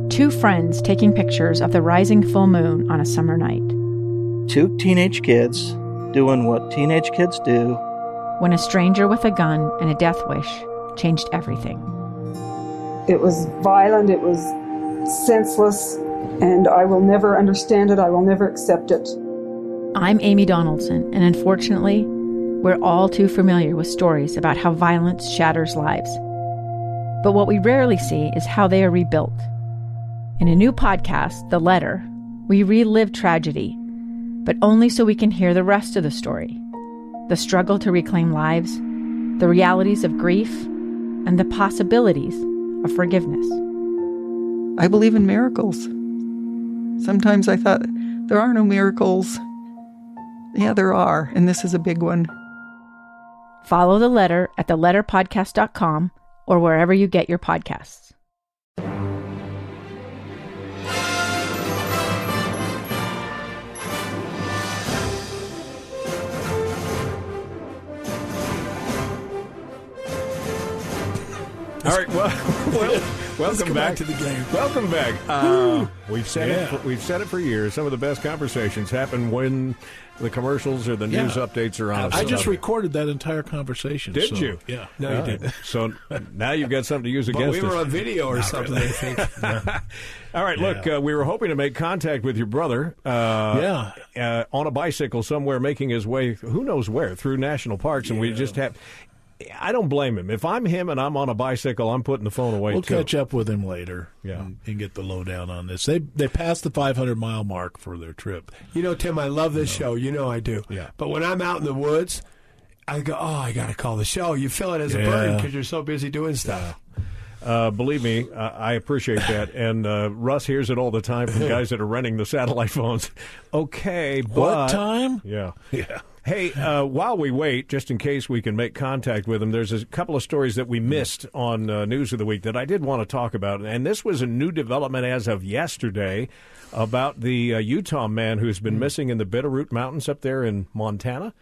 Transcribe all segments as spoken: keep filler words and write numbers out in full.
Two friends taking pictures of the rising full moon on a summer night. Two teenage kids doing what teenage kids do. When a stranger with a gun and a death wish changed everything. It was violent, it was senseless, and I will never understand it, I will never accept it. I'm Amy Donaldson, and unfortunately, we're all too familiar with stories about how violence shatters lives. But what we rarely see is how they are rebuilt. In a new podcast, The Letter, we relive tragedy, but only so we can hear the rest of the story. The struggle to reclaim lives, the realities of grief, and the possibilities of forgiveness. I believe in miracles. Sometimes I thought, there are no miracles. Yeah, there are, and this is a big one. Follow The Letter at the letter podcast dot com or wherever you get your podcasts. All right, well, well welcome back. back to the game. Welcome back. Uh, we've said Yeah. it. For, we've said it for years. Some of the best conversations happen when the commercials or the Yeah. news updates are on. I just recorded that entire conversation. Did so, you? Yeah. No, you didn't. So now you've got something to use But against we were us. on video or Not something, really. I think. All right, look, Yeah. uh, we were hoping to make contact with your brother. Uh, Yeah. Uh, on a bicycle somewhere, making his way, who knows where, through national parks, and we Yeah. just have. I don't blame him. If I'm him and I'm on a bicycle, I'm putting the phone away We'll too. catch up with him later Yeah. and, and get the lowdown on this. They they passed the five hundred mile mark for their trip. You know, Tim, I love this show. You know I do. Yeah. But when I'm out in the woods, I go, oh, I got to call the show. You feel it as a Yeah. burden because you're so busy doing stuff. Uh, believe me, uh, I appreciate that. And uh, Russ hears it all the time from guys that are renting the satellite phones. Okay, but... What time? Yeah. Yeah. Hey, uh, while we wait, just in case we can make contact with him, there's a couple of stories that we missed on uh, News of the Week that I did want to talk about. And this was a new development as of yesterday about the uh, Utah man who's been missing in the Bitterroot Mountains up there in Montana.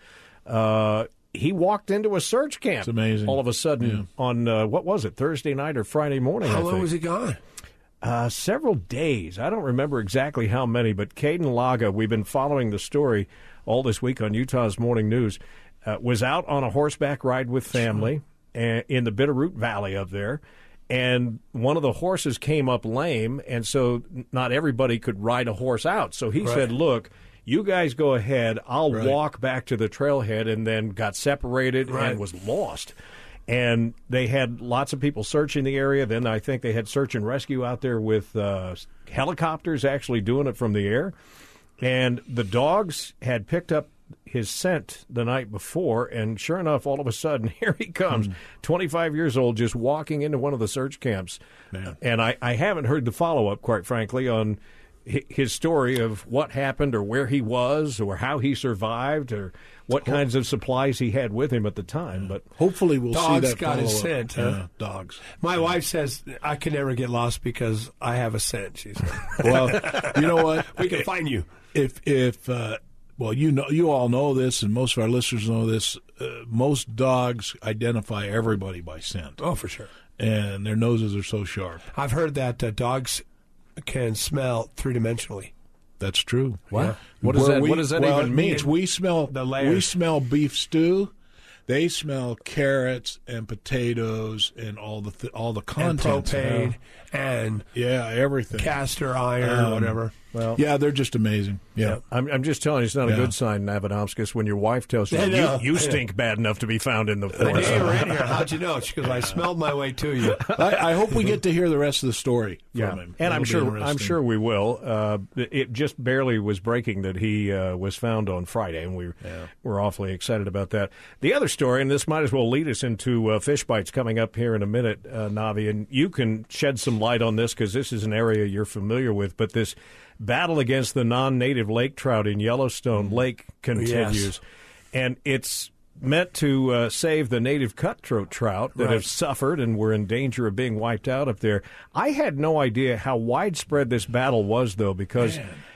Uh, he walked into a search camp. It's amazing. All of a sudden Yeah. on, uh, what was it, Thursday night or Friday morning, I How long think. was he gone? Uh, several days. I don't remember exactly how many, but Caden Laga, we've been following the story all this week on Utah's Morning News, uh, was out on a horseback ride with family uh, in the Bitterroot Valley up there, and one of the horses came up lame, and so not everybody could ride a horse out. So he Right. said, look, you guys go ahead. I'll Right. walk back to the trailhead, and then got separated Right. and was lost. And they had lots of people searching the area. Then I think they had search and rescue out there with uh, helicopters actually doing it from the air. And the dogs had picked up his scent the night before, and sure enough, all of a sudden, here he comes, Hmm. twenty-five years old, just walking into one of the search camps. Man. And I, I haven't heard the follow-up, quite frankly, on hi- his story of what happened or where he was or how he survived or what kinds of supplies he had with him at the time. But Hopefully we'll Dogs see that got his follow-up. scent, huh? Yeah, dogs. My wife says I can never get lost because I have a scent, she said. Well, you know what? We can find you. If if uh, well, you know, you all know this, and most of our listeners know this. Uh, most dogs identify everybody by scent, Oh, for sure. and their noses are so sharp. I've heard that uh, dogs can smell three-dimensionally. That's true. What? What does Where that- we- what does that well, even it mean? means we smell The layers. we smell beef stew. They smell carrots and potatoes and all the th- all the And contents. propane and Yeah, everything. castor iron Um, or whatever. well, Yeah, they're just amazing. Yeah. I'm, I'm just telling you, it's not a Yeah. good sign, Navadomskis, when your wife tells you, I know. you, you I know. stink bad enough to be found in the The forest. day you were in here, how'd you know? She goes, I smelled my way to you. I, I hope we get to hear the rest of the story from Yeah, him. and That'll I'm be sure I'm interesting. sure we will. Uh, it just barely was breaking that he uh, was found on Friday, and we Yeah. we're awfully excited about that. The other story, and this might as well lead us into uh, fish bites coming up here in a minute, uh, Navi, and you can shed some light on this because this is an area you're familiar with. But this battle against the non-native lake trout in Yellowstone Lake continues, Yes. and it's meant to uh, save the native cutthroat trout that Right. have suffered and were in danger of being wiped out up there. I had no idea how widespread this battle was, though, because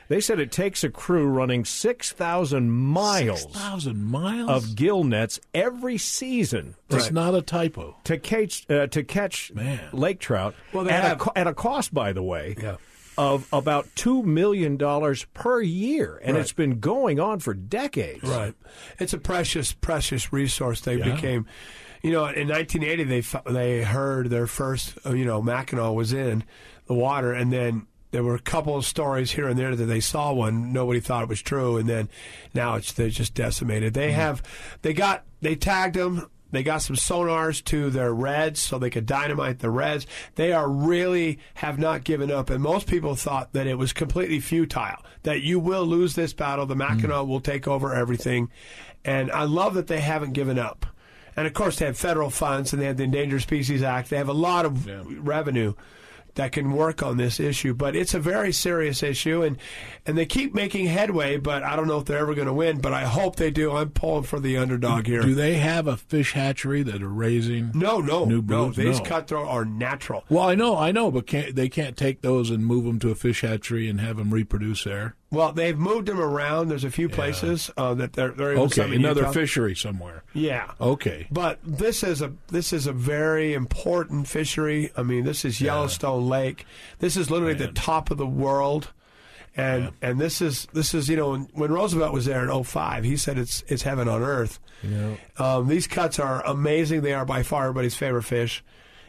They said it takes a crew running six thousand miles, six thousand miles of gill nets every season. That's not a typo. To catch, uh, to catch Man. lake trout Well, they at, have- a, co- at a cost, by the way, Yeah. of about two million dollars per year. And Right. it's been going on for decades. Right. It's a precious, precious resource. They Yeah. became, you know, in nineteen eighty they fo- they heard their first, uh, you know, Mackinac was in the water, and then there were a couple of stories here and there that they saw one. Nobody thought it was true, and then now it's they're just decimated. They have, they got, they tagged them. They got some sonars to their reds so they could dynamite the reds. They are really have not given up. And most people thought that it was completely futile, that you will lose this battle. The Mackinac will take over everything. And I love that they haven't given up. And, of course, they have federal funds and they have the Endangered Species Act. They have a lot of Yeah. revenue that can work on this issue, but it's a very serious issue, and and they keep making headway, but I don't know if they're ever going to win, but I hope they do. I'm pulling for the underdog here. Do they have a fish hatchery that are raising? No, no, New no. broods? These No. cutthroat are natural. Well, I know, I know, but can't, they can't take those and move them to a fish hatchery and have them reproduce there. Well, they've moved them around. There's a few places uh, that they're, they're even some Okay, in another Utah. fishery somewhere. Yeah. Okay. But this is a this is a very important fishery. I mean, this is Yellowstone Lake. This is literally the top of the world. And and this is this is you know when, when Roosevelt was there in oh five, he said it's it's heaven on earth. Yeah. Um, these cuts are amazing. They are by far everybody's favorite fish,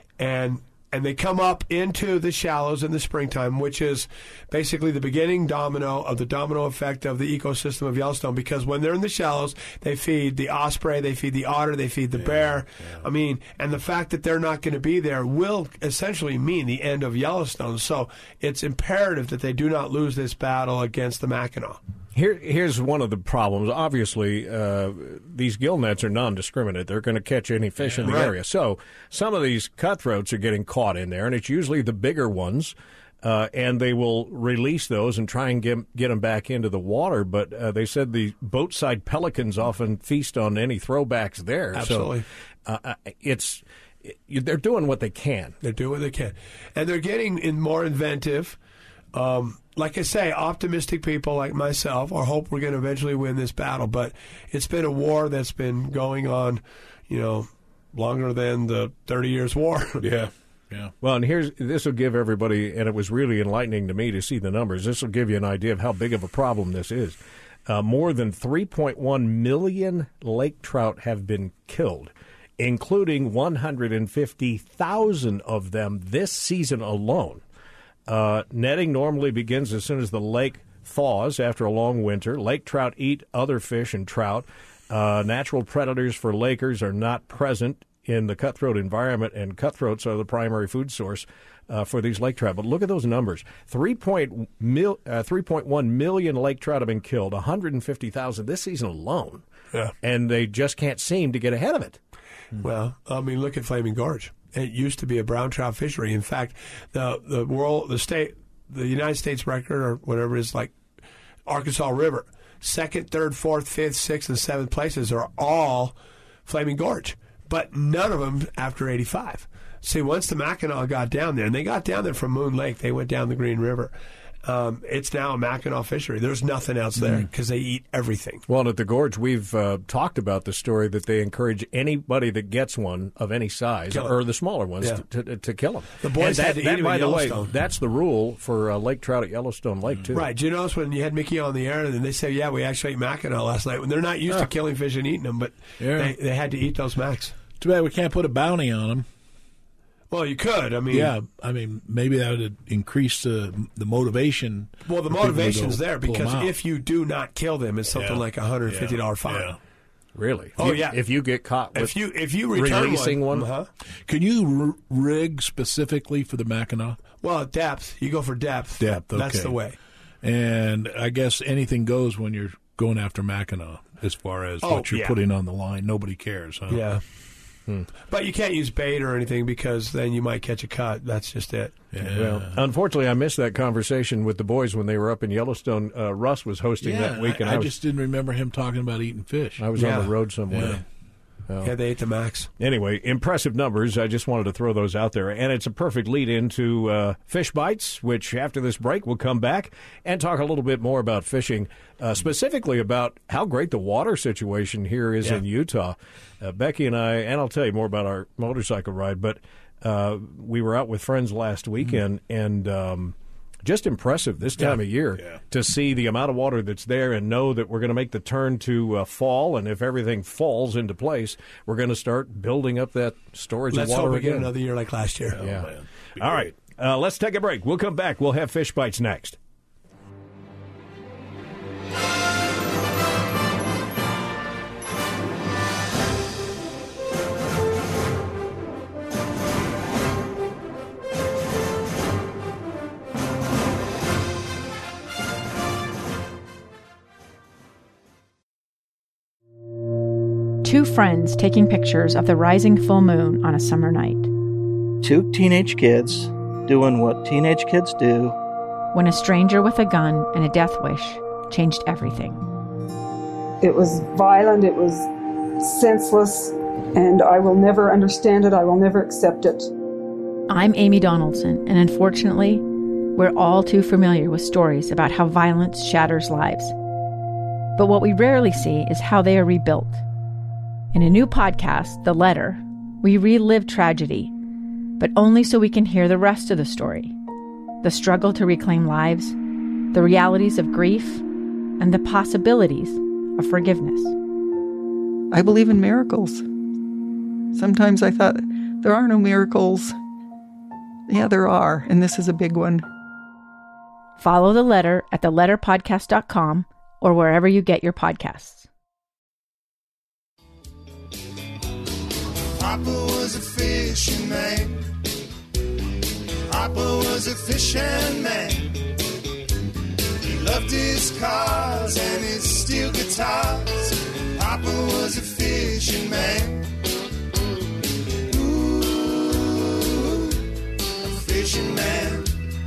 and and they come up into the shallows in the springtime, which is basically the beginning domino of the domino effect of the ecosystem of Yellowstone. Because when they're in the shallows, they feed the osprey, they feed the otter, they feed the bear. I mean, and the fact that they're not going to be there will essentially mean the end of Yellowstone. So it's imperative that they do not lose this battle against the Mackinac. Here, here's one of the problems. Obviously, uh, these gill nets are non-discriminate. They're going to catch any fish in the Right. area. So some of these cutthroats are getting caught in there, and it's usually the bigger ones, uh, and they will release those and try and get, get them back into the water. But uh, they said the boat-side pelicans often feast on any throwbacks there. Absolutely. So uh, it's they're doing what they can. They're doing what they can. And they're getting in more inventive. Um, like I say, optimistic people like myself are hope we're going to eventually win this battle. But it's been a war that's been going on, you know, longer than the thirty years war. Yeah. Yeah. Well, and here's this will give everybody, and it was really enlightening to me to see the numbers. This will give you an idea of how big of a problem this is. Uh, more than three point one million lake trout have been killed, including one hundred fifty thousand of them this season alone. Uh, netting normally begins as soon as the lake thaws after a long winter. Lake trout eat other fish and trout. Uh, natural predators for lakers are not present in the cutthroat environment, and cutthroats are the primary food source uh, for these lake trout. But look at those numbers. three point one million lake trout have been killed, one hundred fifty thousand this season alone. Yeah. And they just can't seem to get ahead of it. Well, I mean, look at Flaming Gorge. It used to be a brown trout fishery. In fact, the the world, the state, the United States record or whatever it is, like Arkansas River, second, third, fourth, fifth, sixth, and seventh places are all Flaming Gorge, but none of them after eighty-five. See, once the Mackinac got down there, and they got down there from Moon Lake, they went down the Green River. Um, it's now a Mackinac fishery. There's nothing else there because they eat everything. Well, and at the Gorge, we've uh, talked about the story that they encourage anybody that gets one of any size, Kill 'em. or the smaller ones, Yeah. to, to, to kill them. The boys and had that, to that, eat 'em by in the way, Yellowstone. that's the rule for uh, lake trout at Yellowstone Lake, too. Right. Do you notice when you had Mickey on the air and they say, yeah, we actually ate Mackinac last night, when they're not used to killing fish and eating them, but Yeah. they, they had to eat those Macks. Too bad we can't put a bounty on them. Well, you could. I mean, Yeah, I mean, maybe that would increase the the motivation. well, the for people to motivation's go there pull 'em because out. if you do not kill them, it's something Yeah. like a one hundred fifty dollars Yeah. fine. Yeah. Really? Oh, If you- yeah. If you get caught with If you if you return releasing one, uh-huh. Can you r- rig specifically for the Mackinac? well, depth, you go for depth. Depth, That's okay. the way. And I guess anything goes when you're going after Mackinac as far as Oh, what you're yeah. putting on the line. Nobody cares, huh? Yeah. But you can't use bait or anything because then you might catch a cut. That's just it. Yeah. well, unfortunately, I missed that conversation with the boys when they were up in Yellowstone. Uh, Russ was hosting Yeah, that week, and I, I, I was, just didn't remember him talking about eating fish. I was Yeah. on the road somewhere. Oh. Yeah, they ate the max. Anyway, impressive numbers. I just wanted to throw those out there. And it's a perfect lead into uh, Fish Bites, which after this break we'll come back and talk a little bit more about fishing, uh, specifically about how great the water situation here is Yeah. in Utah. Uh, Becky and I, and I'll tell you more about our motorcycle ride, but uh, we were out with friends last weekend, mm-hmm. and um, just impressive this time Yeah. of year Yeah. to see the amount of water that's there and know that we're going to make the turn to uh, fall, and if everything falls into place, we're going to start building up that storage Let's of water hope we again. get another year like last year. Yeah. Oh, man. Be All great. right. Uh, let's take a break. We'll come back. We'll have Fish Bites next. Two friends taking pictures of the rising full moon on a summer night. Two teenage kids doing what teenage kids do. When a stranger with a gun and a death wish changed everything. It was violent, it was senseless, and I will never understand it. I will never accept it. I'm Amy Donaldson, and unfortunately, we're all too familiar with stories about how violence shatters lives. But what we rarely see is how they are rebuilt. In a new podcast, The Letter, we relive tragedy, but only so we can hear the rest of the story. The struggle to reclaim lives, the realities of grief, and the possibilities of forgiveness. I believe in miracles. Sometimes I thought, there are no miracles. Yeah, there are, and this is a big one. Follow The Letter at the letter podcast dot com or wherever you get your podcasts. Papa was a fishing man. Papa was a fishing man. He loved his cars and his steel guitars. Papa was a fishing man. Ooh, a fishing man.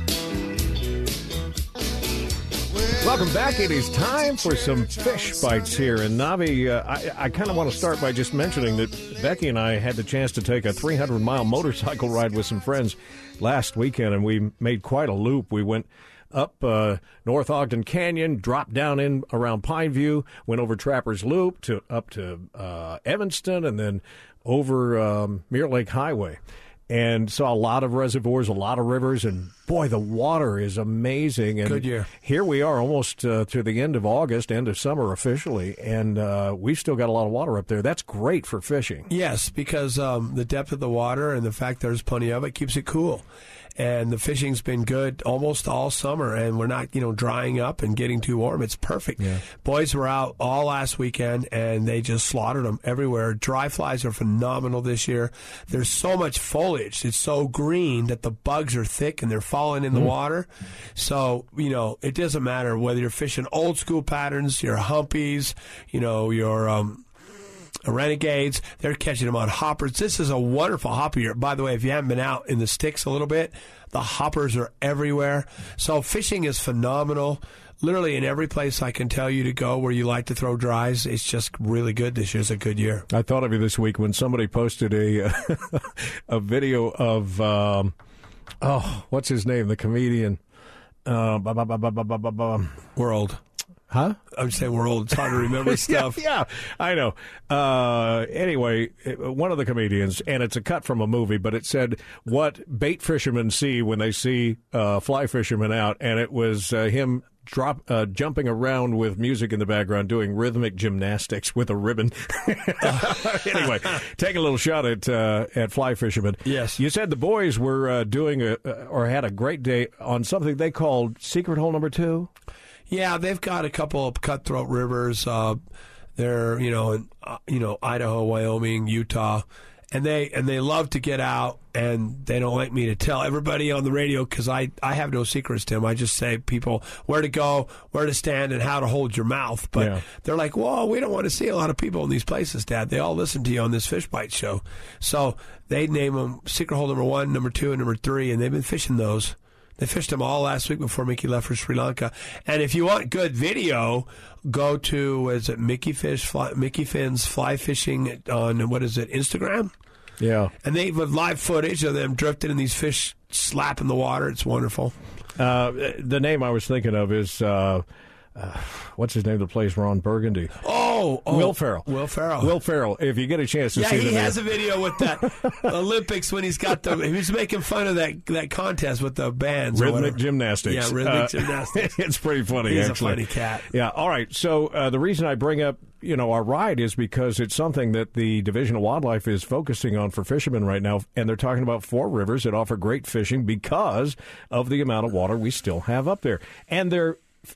Welcome back. It is time for some Fish Bites here. And Navi, uh, I, I kind of want to start by just mentioning that Becky and I had the chance to take a three hundred mile motorcycle ride with some friends last weekend, and we made quite a loop. We went up uh, North Ogden Canyon, dropped down in around Pineview, went over Trappers Loop to up to uh, Evanston, and then over um, Mirror Lake Highway. And saw a lot of reservoirs, a lot of rivers, and boy, the water is amazing. And Good year. Here we are almost uh, to the end of August, end of summer officially, and uh, we've still got a lot of water up there. That's great for fishing. Yes, because um, the depth of the water and the fact there's plenty of it keeps it cool. And the fishing's been good almost all summer, and we're not, you know, drying up and getting too warm. It's perfect. Yeah. Boys were out all last weekend, and they just slaughtered them everywhere. Dry flies are phenomenal this year. There's so much foliage. It's so green that the bugs are thick, and they're falling in the mm. water. So, you know, it doesn't matter whether you're fishing old school patterns, your humpies, you know, your um, renegades. They're catching them on hoppers. This is a wonderful hopper year. By the way, if you haven't been out in the sticks a little bit, the hoppers are everywhere. So fishing is phenomenal. Literally in every place I can tell you to go where you like to throw dries, it's just really good. This year's a good year. I thought of you this week when somebody posted a a video of, um, oh, what's his name, the comedian? Uh, ba, ba, ba, ba, ba, ba, ba. World. Huh? I'm just saying we're old. It's hard to remember stuff. yeah, yeah, I know. Uh, anyway, one of the comedians, and it's a cut from a movie, but it said what bait fishermen see when they see uh, fly fishermen out, and it was uh, him drop uh, jumping around with music in the background, doing rhythmic gymnastics with a ribbon. Anyway, take a little shot at uh, at fly fishermen. Yes. You said the boys were uh, doing a, or had a great day on something they called Secret Hole Number Two. Yeah, they've got a couple of cutthroat rivers. Uh, they're you know in uh, you know Idaho, Wyoming, Utah, and they and they love to get out. And they don't like me to tell everybody on the radio because I, I have no secrets, Tim. I just say people where to go, where to stand, and how to hold your mouth. But yeah. They're like, "Whoa, we don't want to see a lot of people in these places, Dad. They all listen to you on this Fish Bite show." So they name them Secret Hole Number One, Number Two, and Number Three, and they've been fishing those. They fished them all last week before Mickey left for Sri Lanka. And if you want good video, go to, is it Mickey Fish, fly, Mickey Finn's Fly Fishing on, what is it, Instagram? Yeah. And they have live footage of them drifting and these fish slapping the water. It's wonderful. Uh, the name I was thinking of is, uh, uh, what's his name that plays Ron Burgundy? Oh, oh, Will Ferrell. Will Ferrell. Will Ferrell. If you get a chance to yeah, see he the has video. a video with that Olympics when he's got the. He was making fun of that that contest with the bands. Rhythmic gymnastics. Yeah, rhythmic uh, gymnastics. It's pretty funny, He's actually. a funny cat. Yeah, all right. So uh, the reason I bring up, you know, our ride is because it's something that the Division of Wildlife is focusing on for fishermen right now, and they're talking about four rivers that offer great fishing because of the amount of water we still have up there. And they're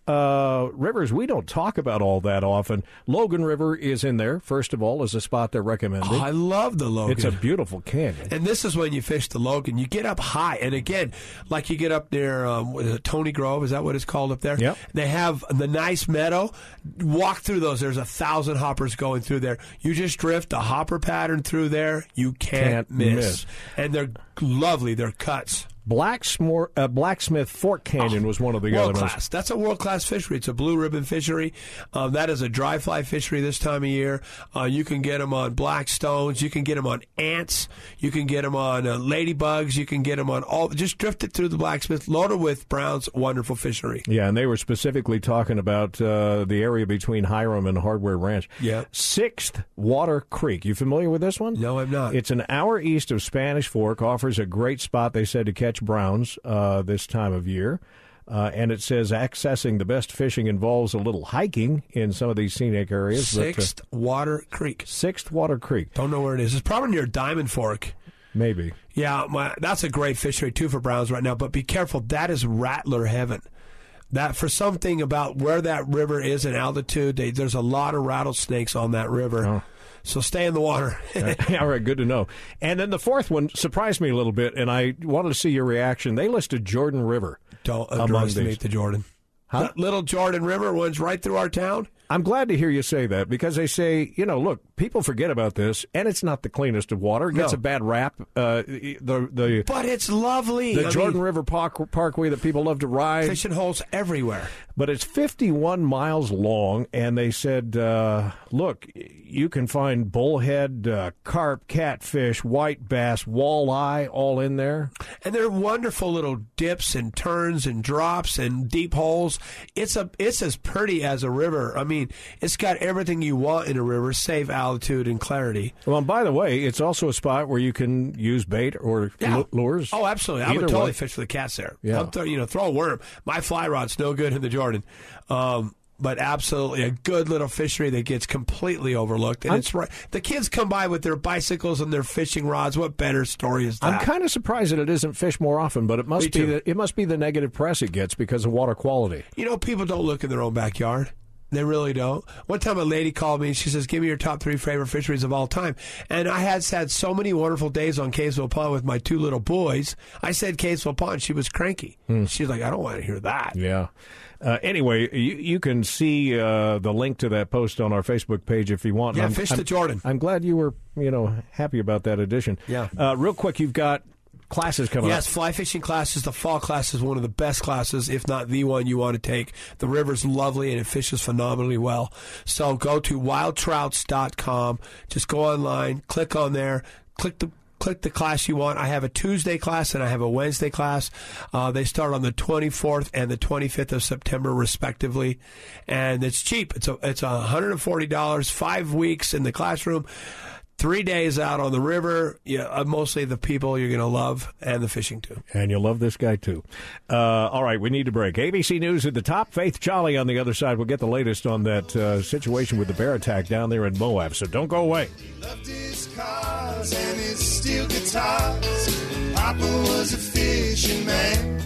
uh, rivers we don't talk about all that often. Logan River is in there, first of all, as a spot they're recommending. Oh, I love the Logan. It's a beautiful canyon. And this is when you fish the Logan. You get up high. And again, like you get up near um, what is it, Tony Grove, is that what it's called up there? Yep. They have the nice meadow. Walk through those. There's a thousand hoppers going through there. You just drift a hopper pattern through there. You can't, Can't miss. miss. And they're lovely. They're cuts. Blacksmore, uh, Blacksmith Fork Canyon was one of the World other class. ones. That's a world class fishery. It's a blue ribbon fishery. Um, that is a dry fly fishery this time of year. Uh, you can get them on black stones. You can get them on ants. You can get them on uh, ladybugs. You can get them on all. Just drift it through the Blacksmith, loaded with Brown's wonderful fishery. Yeah, and they were specifically talking about uh, the area between Hiram and Hardware Ranch. Yeah. Sixth Water Creek. You familiar with this one? No, I'm not. It's an hour east of Spanish Fork. Offers a great spot, they said, to catch browns uh, this time of year. Uh, and it says accessing the best fishing involves a little hiking in some of these scenic areas. Sixth but, uh, Water Creek. Sixth Water Creek. Don't know where it is. It's probably near Diamond Fork. Maybe. Yeah, my, that's a great fishery, too, for browns right now. But be careful. That is rattler heaven. That for something about where that river is in altitude, they, there's a lot of rattlesnakes on that river. Oh. So stay in the water. All right, good to know. And then the fourth one surprised me a little bit, and I wanted to see your reaction. They listed Jordan River. Don't among underestimate these. the Jordan. Huh? That little Jordan River runs right through our town. I'm glad to hear you say that because they say, you know, look, people forget about this, and it's not the cleanest of water. It gets No. a bad rap. Uh, the the But it's lovely. the I Jordan mean, River Park, Parkway that people love to ride. fishing holes everywhere. But it's fifty-one miles long, and they said, uh, look, you can find bullhead, uh, carp, catfish, white bass, walleye, all in there. And they're wonderful little dips and turns and drops and deep holes. It's a it's as pretty as a river. I mean, it's got everything you want in a river, save altitude and clarity. Well, and by the way, it's also a spot where you can use bait or Yeah. lu- lures. Oh, absolutely. I Either would totally way. fish for the cats there. Yeah. I'll throw, you know, throw a worm. My fly rod's no good in the Jordan. Um, but absolutely a good little fishery that gets completely overlooked. And I'm- it's right. The kids come by with their bicycles and their fishing rods. What better story is that? I'm kind of surprised that it isn't fished more often, but it must Me be too. the, it must be the negative press it gets because of water quality. You know, people don't look in their own backyard. They really don't. One time a lady called me and she says, give me your top three favorite fisheries of all time. And I had had so many wonderful days on Kaysville Pond with my two little boys. I said Kaysville Pond. She was cranky. Hmm. She's like, I don't want to hear that. Yeah. Uh, anyway, you, you can see uh, the link to that post on our Facebook page if you want. Yeah, I'm, fish I'm, the Jordan. I'm glad you were, you know, happy about that addition. Yeah. Uh, real quick, you've got classes coming Yes, up. fly fishing classes. The fall class is one of the best classes, if not the one you want to take. The river's lovely and it fishes phenomenally well. So go to wild trouts dot com. Just go online, click on there, click the click the class you want. I have a Tuesday class and I have a Wednesday class. Uh, they start on the twenty-fourth and the twenty-fifth of September, respectively, and it's cheap. It's a it's one hundred forty dollars, five weeks in the classroom. Three days out on the river, yeah, uh, mostly the people you're going to love and the fishing too. And you'll love this guy, too. Uh, all right, we need to break. A B C News at the top. Faith Jolly on the other side. We'll get the latest on that uh, situation with the bear attack down there in Moab, so don't go away. Loved his cars and his steel guitars. Papa was a fishing man.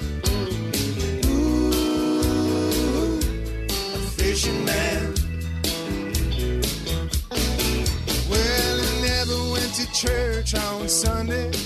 Ooh, a fishing man. Well, he never went to church on Sunday.